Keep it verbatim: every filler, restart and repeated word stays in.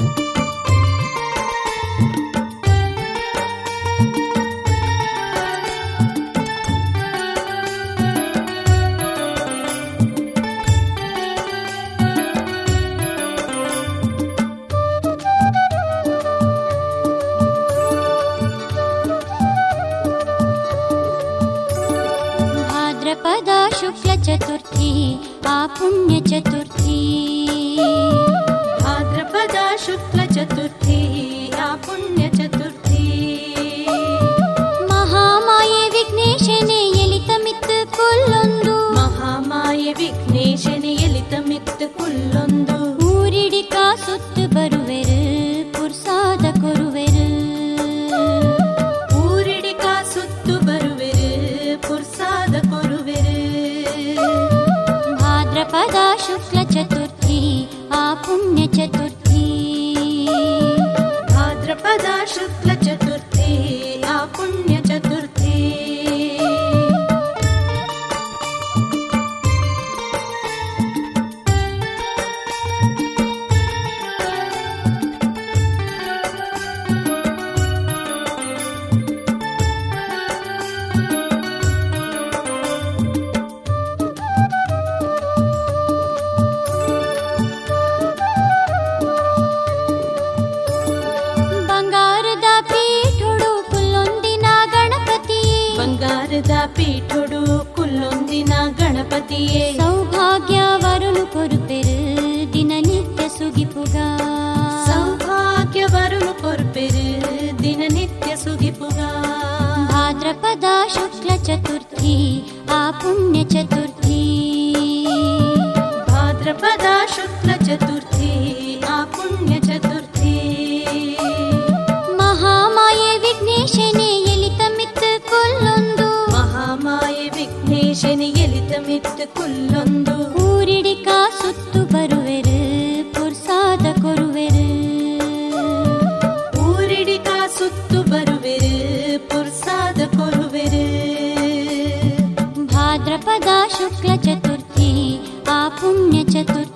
भाद्रपदा शुक्ल चतुर्थी आ पुण्य चतुर्थी भाद्रपदा शुक्ल चतुर्थी आ पुण्य चतुर्थी महामाये विघ्नेशने ಎಲಿತಮಿತ್ತು ಕುಲ್ಲೊಂದು ಮಹಾಮಾಯೆ ವಿಘ್ನೇಶನೆ ಎಲಿತಮಿತ್ತು ಕುಲ್ಲೊಂದು ಊರಿಡಿಕ ಸುತ್ತು ಬರುವೆರು ಪುರ್ಸಾದ ಕೊರುವೆರು ಊರಿಡಿಕ ಸುತ್ತು ಬರುವೆರು ಪುರ್ಸಾದ ಕೊರುವೆರು ಭಾದ್ರಪದ ಶುಕ್ಲ ಚತುರ್ಥಿ ಆ ಪುಣ್ಯ ಚತುರ್ಥಿ ಭಾದ್ರಪದ ಶುಕ್ಲ ಚತುರ್ಥಿ ಆ ಪುಣ್ಯ ಚತುರ್ಥಿ ಬಂಗಾರದ ಪೀಠೊಡು ಕುಲ್ಲೊಂದಿನ ಗಣಪತಿಯೇ ಬಂಗಾರದ ಪೀಠೊಡು ಕುಲ್ಲೊಂದಿನ ಗಣಪತಿಯೇ ಸೌಭಾಗ್ಯ ವರುನು ಕೊರುಪೆರು ದಿನನಿತ್ಯ ಸುಗಿಪುಗ ಸೌಭಾಗ್ಯ ವರುನು ಕೊರ್ಪೆರು ದಿನನಿತ್ಯ ಸುಗಿಪುಗ ಭಾದ್ರಪದ ಶುಕ್ಲ ಚತುರ್ಥಿ ಆ ಪುಣ್ಯ ಚತುರ್ಥಿ ಭಾದ್ರಪದ ಶುಕ್ಲ ಚತುರ್ಥಿ ಆ ಪುಣ್ಯ ಚತುರ್ಥಿ ಮಹಾಮಾಯೆ ವಿಘ್ನೇಶನೆ ಎಲಿತಮಿತ್ತು ಕುಲ್ಲೊಂದು ಮಹಾಮಾಯೆ ವಿಘ್ನೇಶನೆ ಎಲಿತಮಿತ್ತು ಕುಲ್ಲೊಂದು ಊರಿಡಿಕ ಸುತ್ತು ಬರುವೆರು ಪುರ್ಸಾದ ಕೊರುವೆರು ಊರಿಡಿಕ ಸುತ್ತು ಬರುವೆರು ಪುರ್ಸಾದ ಕೊರುವೆರು ಭಾದ್ರಪದ ಶುಕ್ಲ ಚತುರ್ಥಿ ಆ ಪುಣ್ಯ ಚತುರ್ಥಿ